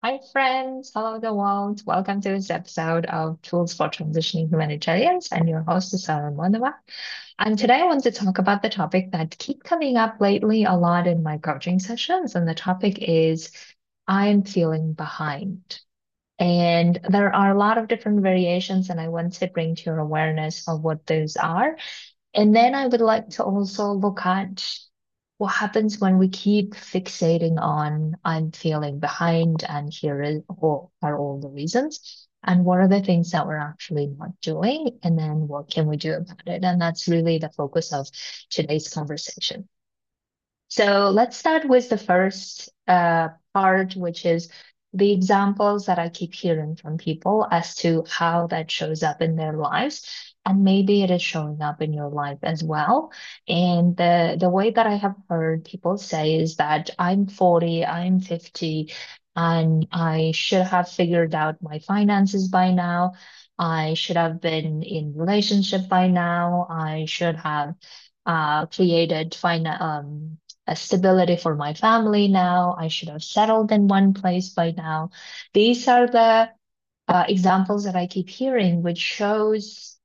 Hi, friends. Hello, the world. Welcome to this episode of Tools for Transitioning Humanitarians. I'm your host, Sarah Monova. And today I want to talk about the topic that keep coming up lately a lot in my coaching sessions. And the topic is I'm feeling behind. And there are a lot of different variations, and I want to bring to your awareness of what those are. And then I would like to also look at what happens when we keep fixating on I'm feeling behind and here is all, are all the reasons. And what are the things that we're actually not doing? And then what can we do about it? And that's really the focus of today's conversation. So let's start with the first part, which is the examples that I keep hearing from people as to how that shows up in their lives. And maybe it is showing up in your life as well. And the way that I have heard people say is that I'm 40, I'm 50, and I should have figured out my finances by now. I should have been in relationship by now. I should have created a stability for my family now. I should have settled in one place by now. These are the examples that I keep hearing, which shows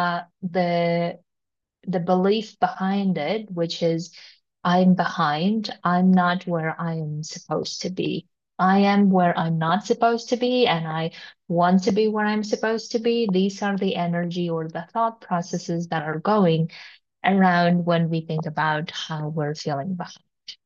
the belief behind it, which is I'm behind. I'm not where I am supposed to be. I am where I'm not supposed to be, and I want to be where I'm supposed to be. These are the energy or the thought processes that are going around when we think about how we're feeling behind.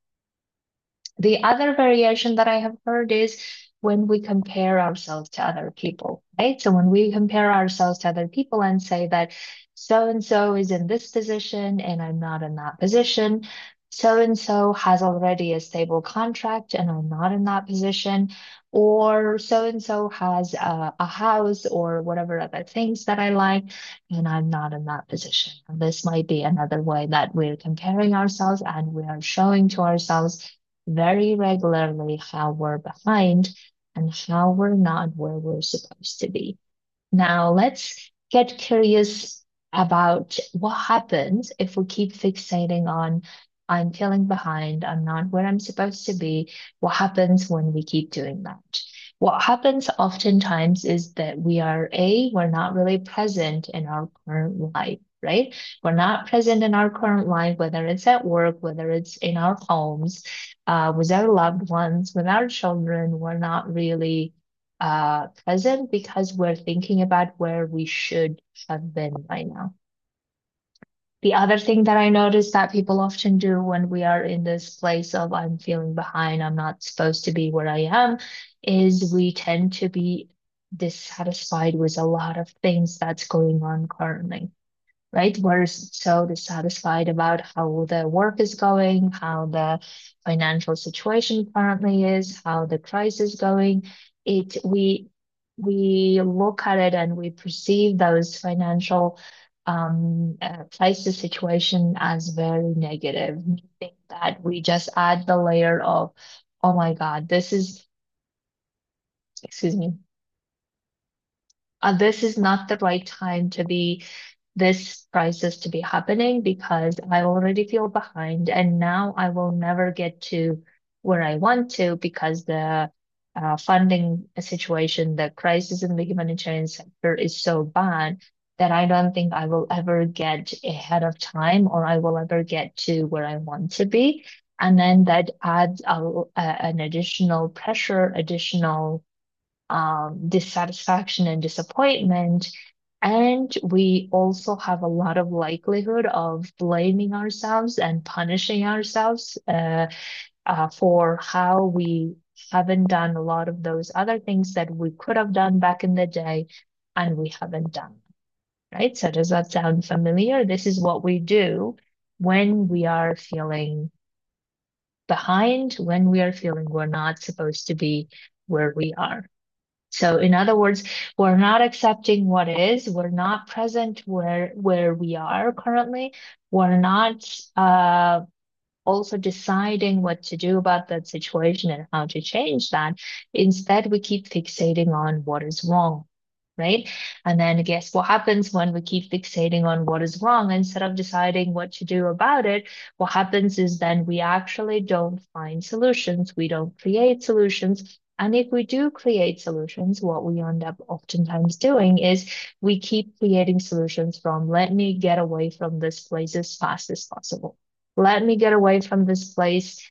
The other variation that I have heard is when we compare ourselves to other people, right? So when we compare ourselves to other people and say that so and so is in this position and I'm not in that position, so and so has already a stable contract and I'm not in that position, or so and so has a house or whatever other things that I like, and I'm not in that position. And this might be another way that we're comparing ourselves and we are showing to ourselves very regularly how we're behind and how we're not where we're supposed to be. Now, let's get curious about what happens if we keep fixating on I'm feeling behind, I'm not where I'm supposed to be. What happens when we keep doing that? What happens oftentimes is that we're not really present in our current life, right? We're not present in our current life, whether it's at work, whether it's in our homes, with our loved ones, with our children. We're not really present because we're thinking about where we should have been by now. The other thing that I notice that people often do when we are in this place of I'm feeling behind, I'm not supposed to be where I am, is we tend to be dissatisfied with a lot of things that's going on currently, right? We're so dissatisfied about how the work is going, how the financial situation currently is, how the crisis is going. It we look at it and we perceive those financial crisis situation as very negative, meaning that we just add the layer of, oh my God, excuse me, this is not the right time to be this crisis to be happening because I already feel behind and now I will never get to where I want to because the funding situation, the crisis in the humanitarian sector is so bad that I don't think I will ever get ahead of time or I will ever get to where I want to be. And then that adds an additional pressure, additional dissatisfaction and disappointment. And we also have a lot of likelihood of blaming ourselves and punishing ourselves for how we haven't done a lot of those other things that we could have done back in the day and we haven't done, right? So does that sound familiar? This is what we do when we are feeling behind, when we are feeling we're not supposed to be where we are. So in other words, we're not accepting what is, we're not present where we are currently, we're not also deciding what to do about that situation and how to change that. Instead, we keep fixating on what is wrong, right? And then guess what happens when we keep fixating on what is wrong instead of deciding what to do about it? What happens is then we actually don't find solutions, we don't create solutions, And if we do create solutions, what we end up oftentimes doing is we keep creating solutions from let me get away from this place as fast as possible. Let me get away from this place,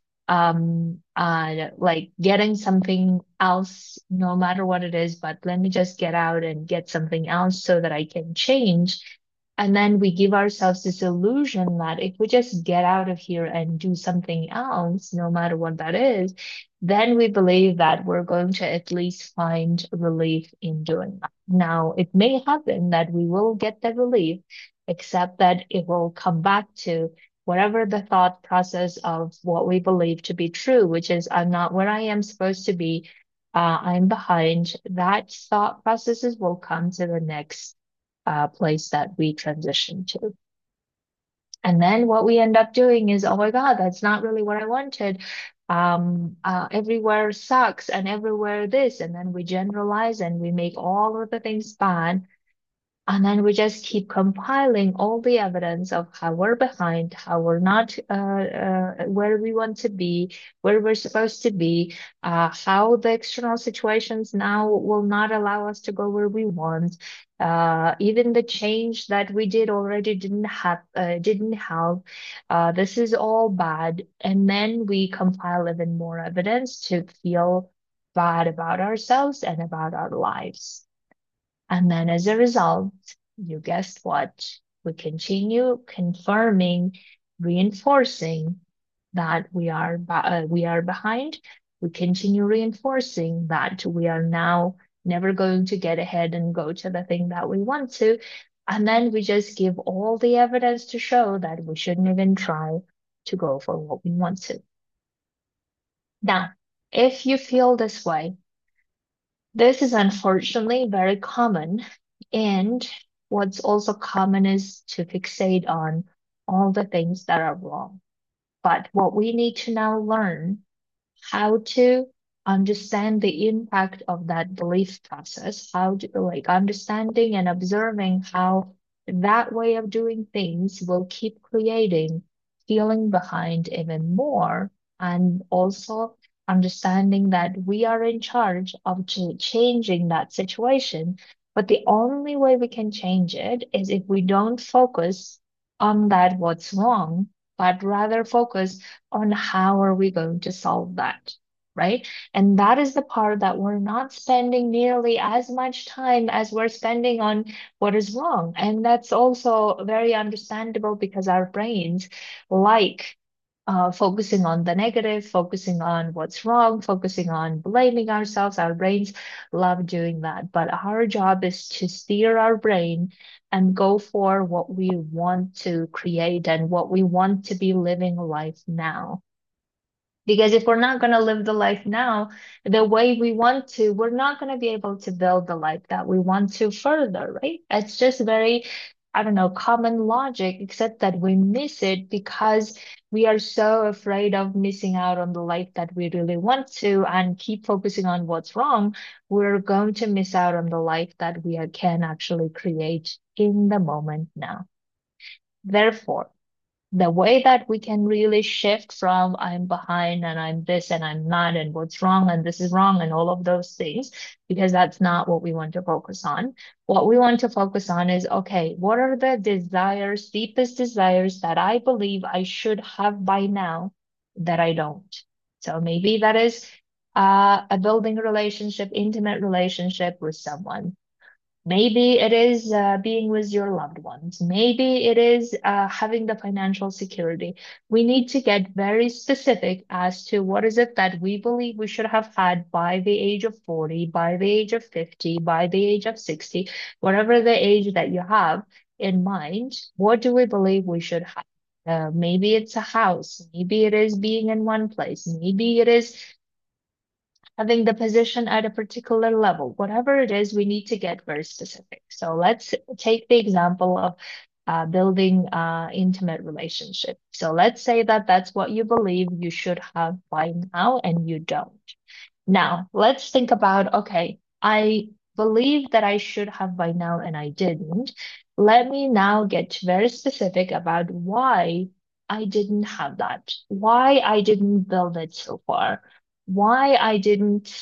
like getting something else, no matter what it is, but let me just get out and get something else so that I can change. And then we give ourselves this illusion that if we just get out of here and do something else, no matter what that is, then we believe that we're going to at least find relief in doing that. Now, it may happen that we will get the relief, except that it will come back to whatever the thought process of what we believe to be true, which is I'm not where I am supposed to be, I'm behind. That thought processes will come to the next place that we transition to. And then what we end up doing is, oh my God, that's not really what I wanted. Everywhere sucks and everywhere this. And then we generalize and we make all of the things bad. And then we just keep compiling all the evidence of how we're behind, how we're not where we want to be, where we're supposed to be, how the external situations now will not allow us to go where we want. Even the change that we did already didn't help. This is all bad. And then we compile even more evidence to feel bad about ourselves and about our lives. And then as a result, you guessed what? We continue confirming, reinforcing that we are behind. We continue reinforcing that we are now never going to get ahead and go to the thing that we want to. And then we just give all the evidence to show that we shouldn't even try to go for what we want to. Now, if you feel this way, this is unfortunately very common. And what's also common is to fixate on all the things that are wrong. But what we need to now learn how to understand the impact of that belief process, how to like understanding and observing how that way of doing things will keep creating feeling behind even more, and also understanding that we are in charge of changing that situation. But the only way we can change it is if we don't focus on that what's wrong, but rather focus on how are we going to solve that, right? And that is the part that we're not spending nearly as much time as we're spending on what is wrong. And that's also very understandable because our brains like focusing on the negative, focusing on what's wrong, focusing on blaming ourselves. Our brains love doing that. But our job is to steer our brain and go for what we want to create and what we want to be living life now. Because if we're not going to live the life now the way we want to, we're not going to be able to build the life that we want to further, right? It's just very, I don't know, common logic, except that we miss it because we are so afraid of missing out on the life that we really want to and keep focusing on what's wrong. We're going to miss out on the life that can actually create in the moment now. Therefore, the way that we can really shift from I'm behind and I'm this and I'm not and what's wrong and this is wrong and all of those things, because that's not what we want to focus on. What we want to focus on is, okay, what are the desires, deepest desires that I believe I should have by now that I don't? So maybe that is a building relationship, intimate relationship with someone. Maybe it is being with your loved ones. Maybe it is having the financial security. We need to get very specific as to what is it that we believe we should have had by the age of 40, by the age of 50, by the age of 60, whatever the age that you have in mind. What do we believe we should have? Maybe it's a house. Maybe it is being in one place. Maybe it is having the position at a particular level. Whatever it is, we need to get very specific. So let's take the example of building intimate relationship. So let's say that that's what you believe you should have by now and you don't. Now, let's think about, okay, I believe that I should have by now and I didn't. Let me now get very specific about why I didn't have that, why I didn't build it so far. why I didn't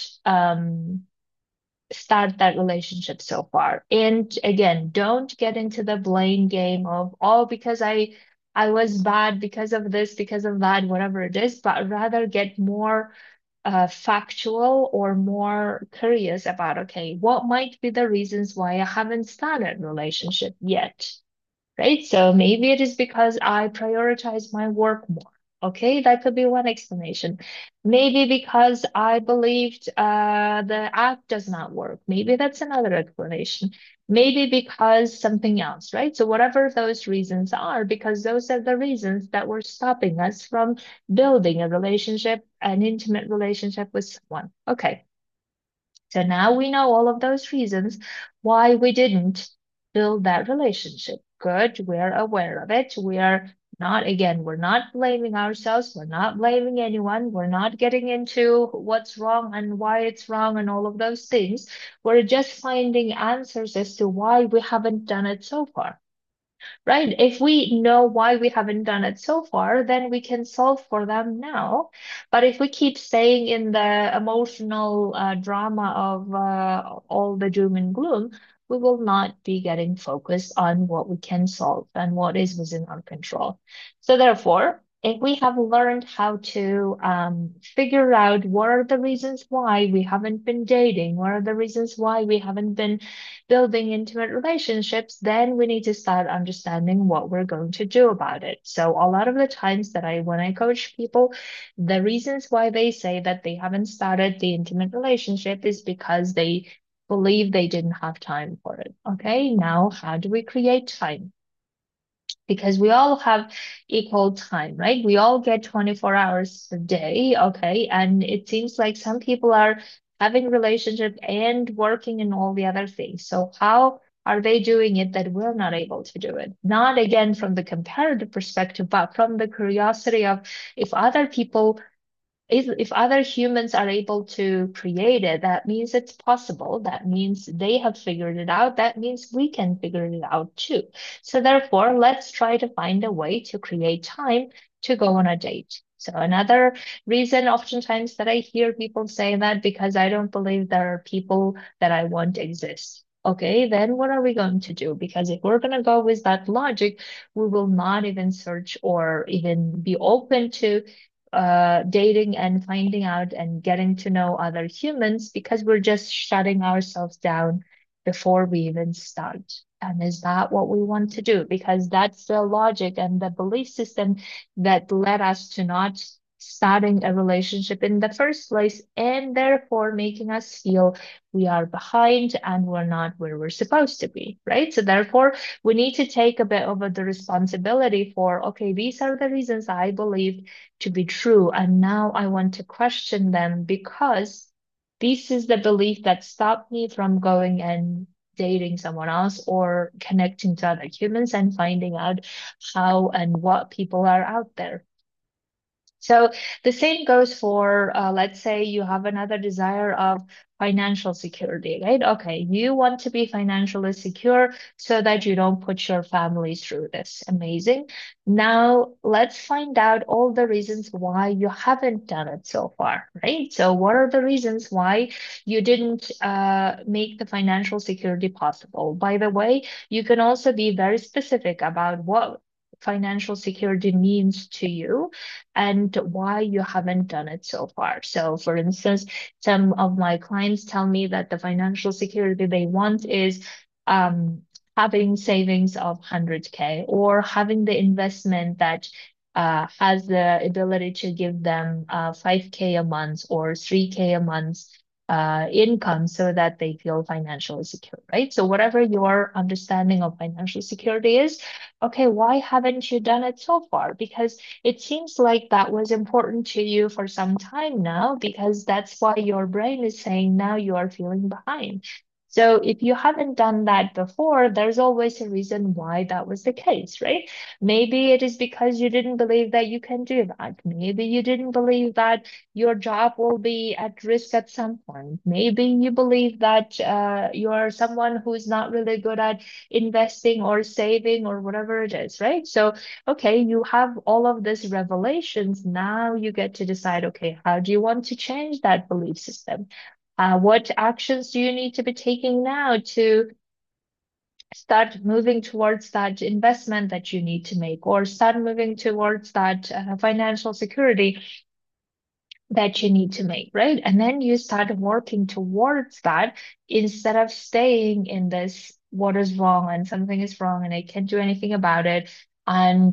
start that relationship so far. And again, don't get into the blame game of, oh, because I was bad because of this, because of that, whatever it is, but rather get more factual or more curious about, okay, what might be the reasons why I haven't started a relationship yet? Right? So maybe it is because I prioritize my work more. Okay, that could be one explanation. Maybe because I believed the app does not work. Maybe that's another explanation. Maybe because something else, right? So whatever those reasons are, because those are the reasons that were stopping us from building a relationship, an intimate relationship with someone. Okay. So now we know all of those reasons why we didn't build that relationship. Good, we're aware of it. We are not, again, we're not blaming ourselves. We're not blaming anyone. We're not getting into what's wrong and why it's wrong and all of those things. We're just finding answers as to why we haven't done it so far. Right? If we know why we haven't done it so far, then we can solve for them now. But if we keep staying in the emotional drama of all the doom and gloom, we will not be getting focused on what we can solve and what is within our control. So therefore, if we have learned how to figure out what are the reasons why we haven't been dating, what are the reasons why we haven't been building intimate relationships, then we need to start understanding what we're going to do about it. So a lot of the times that when I coach people, the reasons why they say that they haven't started the intimate relationship is because they believe they didn't have time for it. Okay, now how do we create time? Because we all have equal time, right? We all get 24 hours a day, okay? And it seems like some people are having relationship and working and all the other things. So how are they doing it that we're not able to do it? Not again from the comparative perspective, but from the curiosity of if other people if other humans are able to create it, that means it's possible. That means they have figured it out. That means we can figure it out too. So therefore, let's try to find a way to create time to go on a date. So another reason oftentimes that I hear people say that because I don't believe there are people that I want exist. Okay, then what are we going to do? Because if we're going to go with that logic, we will not even search or even be open to dating and finding out and getting to know other humans because we're just shutting ourselves down before we even start. And is that what we want to do? Because that's the logic and the belief system that led us to not starting a relationship in the first place, and therefore making us feel we are behind and we're not where we're supposed to be, right? So therefore, we need to take a bit of the responsibility for, okay, these are the reasons I believe to be true. And now I want to question them because this is the belief that stopped me from going and dating someone else or connecting to other humans and finding out how and what people are out there. So the same goes for, let's say you have another desire of financial security, right? Okay, you want to be financially secure so that you don't put your family through this. Amazing. Now let's find out all the reasons why you haven't done it so far, right? So what are the reasons why you didn't make the financial security possible? By the way, you can also be very specific about what financial security means to you and why you haven't done it so far. So, for instance, some of my clients tell me that the financial security they want is um, having savings of 100K or having the investment that has the ability to give them 5K a month or 3K a month income so that they feel financially secure, right? So whatever your understanding of financial security is, okay, why haven't you done it so far? Because it seems like that was important to you for some time now, because that's why your brain is saying now you are feeling behind. So if you haven't done that before, there's always a reason why that was the case, right? Maybe it is because you didn't believe that you can do that. Maybe you didn't believe that your job will be at risk at some point. Maybe you believe that you are someone who's not really good at investing or saving or whatever it is, right? So, okay, you have all of these revelations. Now you get to decide, okay, how do you want to change that belief system? What actions do you need to be taking now to start moving towards that investment that you need to make, or start moving towards that financial security that you need to make, right? And then you start working towards that instead of staying in this, what is wrong and something is wrong and I can't do anything about it. And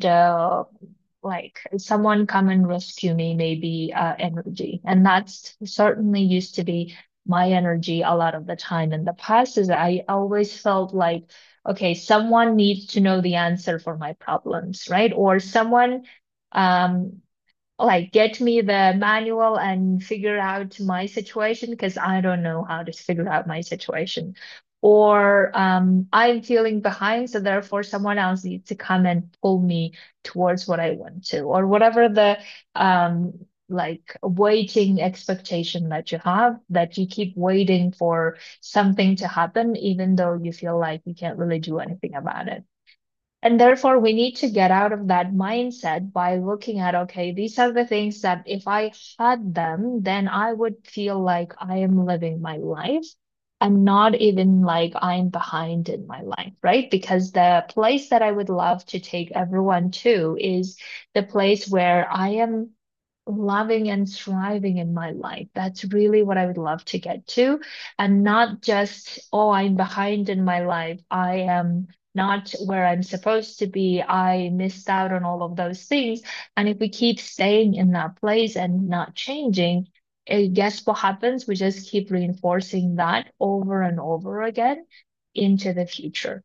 like someone come and rescue me, maybe energy. And that's certainly used to be my energy a lot of the time in the past, is I always felt like, okay, someone needs to know the answer for my problems, right? Or someone um like get me the manual and figure out my situation because I don't know how to figure out my situation. Or I'm feeling behind, so therefore someone else needs to come and pull me towards what I want to, or whatever the um, like waiting expectation that you have, that you keep waiting for something to happen, even though you feel like you can't really do anything about it. And therefore, we need to get out of that mindset by looking at, okay, these are the things that if I had them, then I would feel like I am living my life and not even like I'm behind in my life, right? Because the place that I would love to take everyone to is the place where I am loving and thriving in my life. That's really what I would love to get to. And not just, oh, I'm behind in my life. I am not where I'm supposed to be. I missed out on all of those things. And if we keep staying in that place and not changing, guess what happens? We just keep reinforcing that over and over again into the future.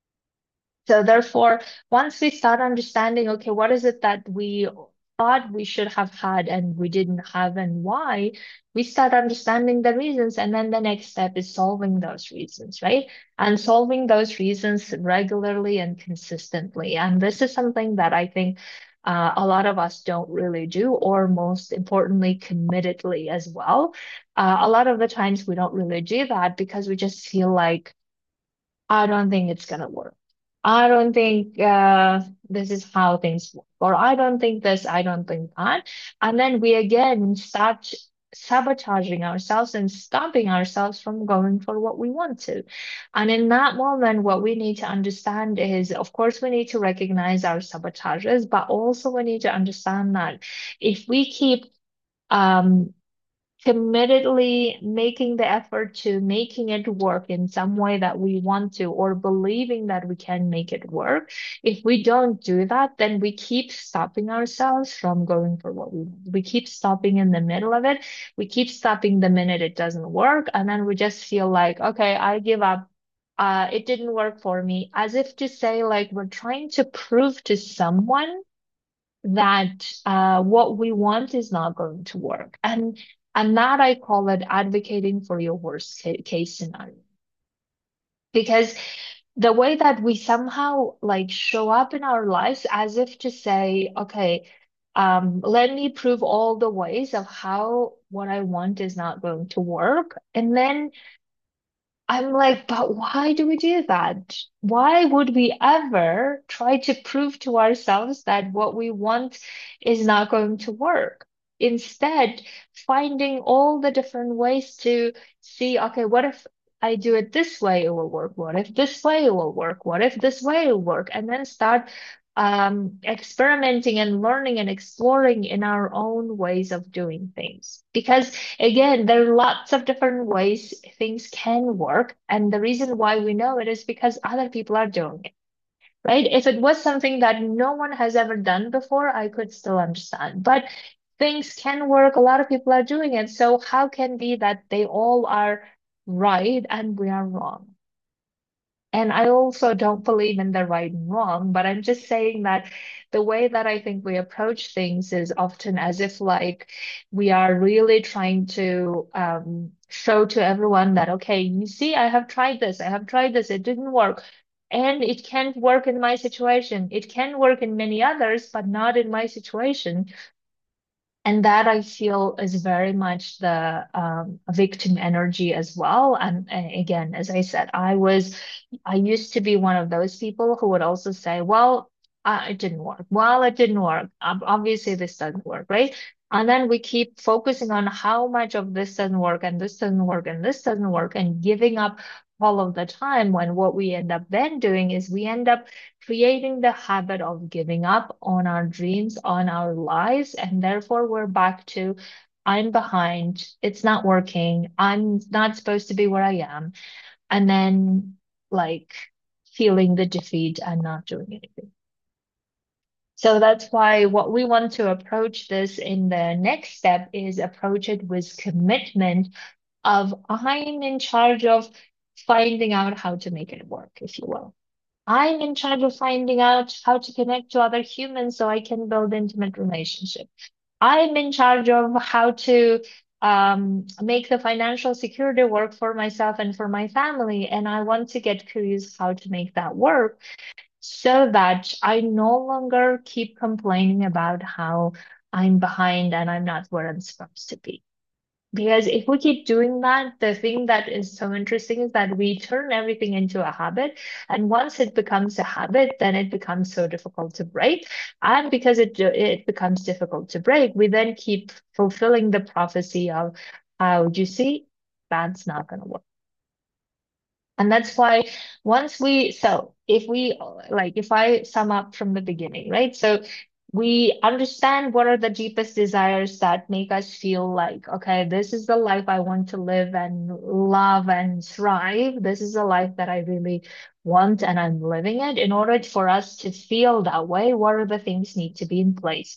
So therefore, once we start understanding, okay, what is it that we thought we should have had and we didn't have and why, we start understanding the reasons. And then the next step is solving those reasons, right? And solving those reasons regularly and consistently. And this is something that I think a lot of us don't really do, or most importantly, committedly as well. A lot of the times we don't really do that because we just feel like, I don't think it's gonna work. I don't think this is how things work. Or I don't think this, I don't think that. And then we again start sabotaging ourselves and stopping ourselves from going for what we want to. And in that moment, what we need to understand is, of course, we need to recognize our sabotages, but also we need to understand that if we keep um, committedly making the effort to making it work in some way that we want to, or believing that we can make it work. If we don't do that, then we keep stopping ourselves from going for what we want. We keep stopping in the middle of it. We keep stopping the minute it doesn't work. And then we just feel like, okay, I give up. It didn't work for me, as if to say, like, we're trying to prove to someone that what we want is not going to work. And that I call it advocating for your worst case scenario. Because the way that we somehow like show up in our lives as if to say, okay, let me prove all the ways of how what I want is not going to work. And then I'm like, but why do we do that? Why would we ever try to prove to ourselves that what we want is not going to work? Instead, finding all the different ways to see, okay, what if I do it this way, it will work? What if this way it will work? What if this way it will work? And then start experimenting and learning and exploring in our own ways of doing things. Because again, there are lots of different ways things can work. And the reason why we know it is because other people are doing it, right? If it was something that no one has ever done before, I could still understand. But things can work. A lot of people are doing it. So how can be that they all are right and we are wrong? And I also don't believe in the right and wrong, but I'm just saying that the way that I think we approach things is often as if like we are really trying to show to everyone that, okay, you see, I have tried this, I have tried this, it didn't work. And it can't work in my situation. It can work in many others, but not in my situation. And that I feel is very much the victim energy as well. And again, as I said, I used to be one of those people who would also say, well, it didn't work. Well, it didn't work. Obviously, this doesn't work, right? And then we keep focusing on how much of this doesn't work and this doesn't work and this doesn't work and giving up all of the time, when what we end up then doing is we end up creating the habit of giving up on our dreams, on our lives, and therefore we're back to, I'm behind, it's not working, I'm not supposed to be where I am, and then like feeling the defeat and not doing anything. So that's why what we want to approach this in the next step is approach it with commitment of I'm in charge of finding out how to make it work, if you will. I'm in charge of finding out how to connect to other humans so I can build intimate relationships. I'm in charge of how to make the financial security work for myself and for my family. And I want to get curious how to make that work so that I no longer keep complaining about how I'm behind and I'm not where I'm supposed to be. Because if we keep doing that, the thing that is so interesting is that we turn everything into a habit. And once it becomes a habit, then it becomes so difficult to break. And because it becomes difficult to break, we then keep fulfilling the prophecy of how, do you see, that's not going to work. And that's why so if we, like, if I sum up from the beginning, right? So we understand what are the deepest desires that make us feel like, okay, this is the life I want to live and love and thrive. This is the life that I really want and I'm living it. In order for us to feel that way, what are the things need to be in place?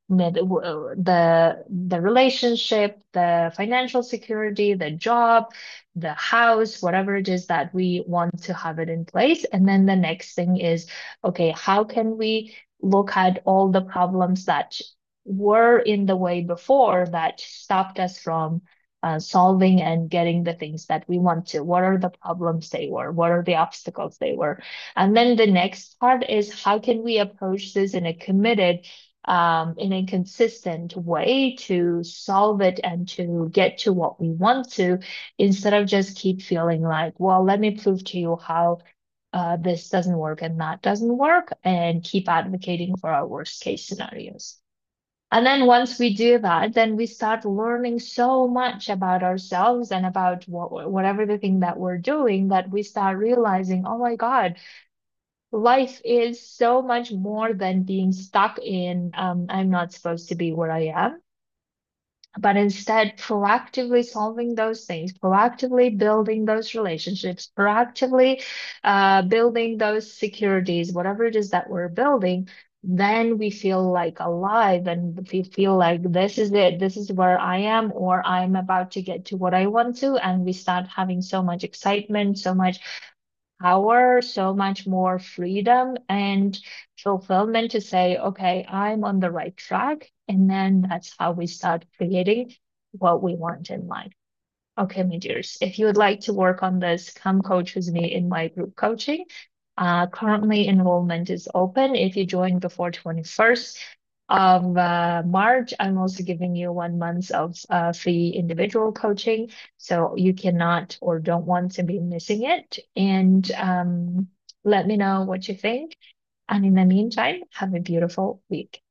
The relationship, the financial security, the job, the house, whatever it is that we want to have it in place. And then the next thing is, okay, how can we look at all the problems that were in the way before that stopped us from solving and getting the things that we want to? What are the problems they were? What are the obstacles they were? And then the next part is how can we approach this in a committed, in a consistent way to solve it and to get to what we want to, instead of just keep feeling like, well, let me prove to you how this doesn't work and that doesn't work, and keep advocating for our worst case scenarios. And then once we do that, then we start learning so much about ourselves and about whatever the thing that we're doing, that we start realizing, oh my God, life is so much more than being stuck in, I'm not supposed to be where I am, but instead proactively solving those things, proactively building those relationships, proactively building those securities, whatever it is that we're building, then we feel like alive and we feel like this is it, this is where I am, or I'm about to get to what I want to. And we start having so much excitement, so much power, so much more freedom and fulfillment to say, okay, I'm on the right track. And then that's how we start creating what we want in life. Okay, my dears, if you would like to work on this, come coach with me in my group coaching. Currently, enrollment is open. If you join before 21st of March, I'm also giving you 1 month of free individual coaching, so you cannot or don't want to be missing it. And let me know what you think. And in the meantime, have a beautiful week.